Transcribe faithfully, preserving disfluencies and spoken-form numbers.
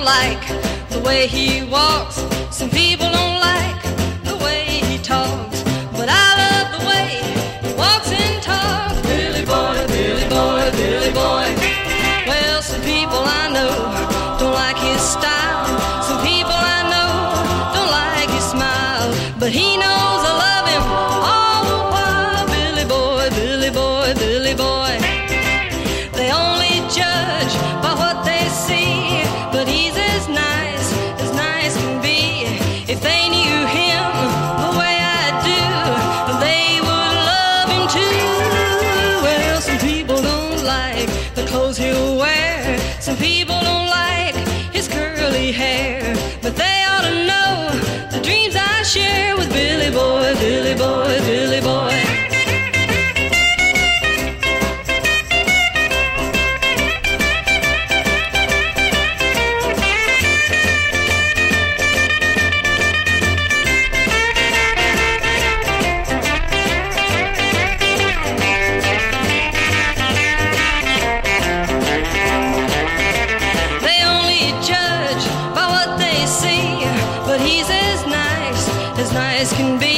like the way he walks. Some people don't like the way he talks, but I love the way he walks and talks. Billy boy, Billy boy, Billy boy. Well, some people I know don't like his style. Some people I know don't like his smile, but he knows I love him all the while. Billy boy, Billy boy, Billy boy. They only judge by what they see, but he's as nice as nice can be. If they knew him the way I do, they would love him too. Well, some people don't like the clothes he'll wear. Some people don't like his curly hair, but they ought to know the dreams I share with Billy boy, Billy boy, Billy boy. But he's as nice as nice can be.